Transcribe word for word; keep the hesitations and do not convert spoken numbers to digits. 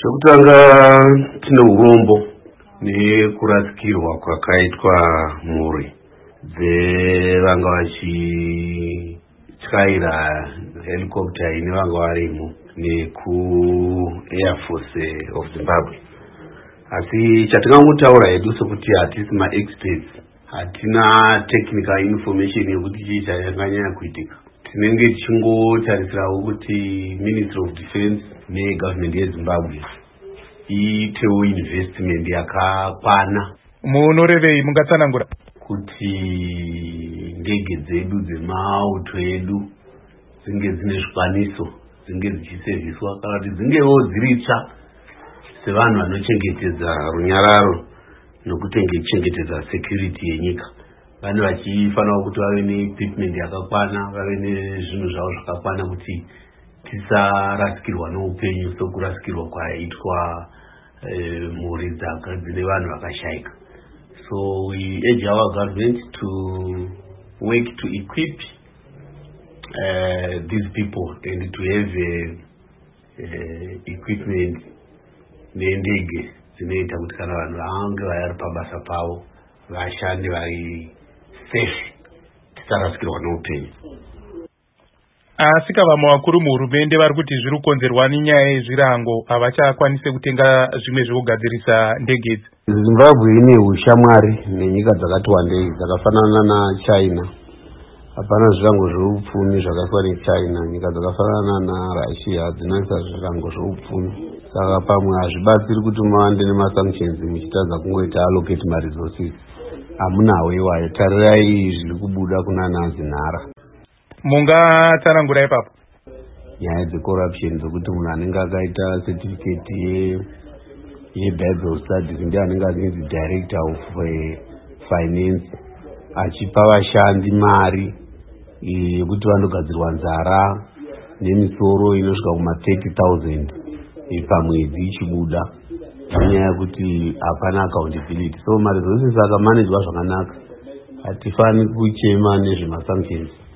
Chokutanga tine urombo nekurasikirwa kwakaitwa mhuri dzevanga vachityaira helicopter ine vanga varimo neku Air Force of Zimbabwe. Asi chatingangotaura hedu sokuti hatisi ma-experts, hatina technical information yekuti chii chakanyanya kuitika. Tinenge tichingotarisirawo kuti Ministry of Defense negovernment yeZimbabwe iitewo investment yakakwana. Munorevei mungatsanangura kuti ndege dzedu dzemauto edu dzinge dzine zvikwanisiro, dzinge dzichiserviswa kana kuti dzingewo dziritsva sevanhu vanochengetedza runyararo nokutengechengetedza security yenyika. Vanhu vachifanira kuti vave neequipment yakakwana, vave nezvinhu zvavo zvakakwana kuti tisarasikirwa noupenyu sokurasikirwa kwaitwa mhuri dzine vanhu vakashayika. So we urge our government to work to equip uh, these people and to have uh, uh, equipment nendege dzinoita kuti kana vanhu vange vari pabasa pavo vashande vari safe, tisarasikirwa noupenyu. Asika vamwe vakuru muhurumende vari kuti zviri kukonzerwa nenyaya yezvirango havachakwanise kutenga zvimwe zvekugadzirisa ndege idzi. Zimbabwe ine ushamwari nenyika dzakati wandei dzakafanana naChina. Hapana zvirango zveupfumi zvakafanana neChina. Nyika dzakafanana naRussia dzinoisa zvirango zveupfumi. Saka pamwe hazvibatsiri kuti mawande nemasanctions muchitadza kungoita allocate maresources. Hamunawo iwayo, tarirai zviri kubuda kuna Nanzi Nhara. Mungatsanangura ipapo nyaya dzecorruption dzokuti munhu anenge akaita certificate ye yebible studies ndiye anenge azinzi director of uh, finance achipa vashandi mari yekuti vanogadzirwa nzara nemisoro inosvika kuma thirty thousand pamwedzi ichibuda nenyaya yekuti hapana accountability. So maresources akamanejwa zvakanaka, hatifani kuchema nezvemasanctions.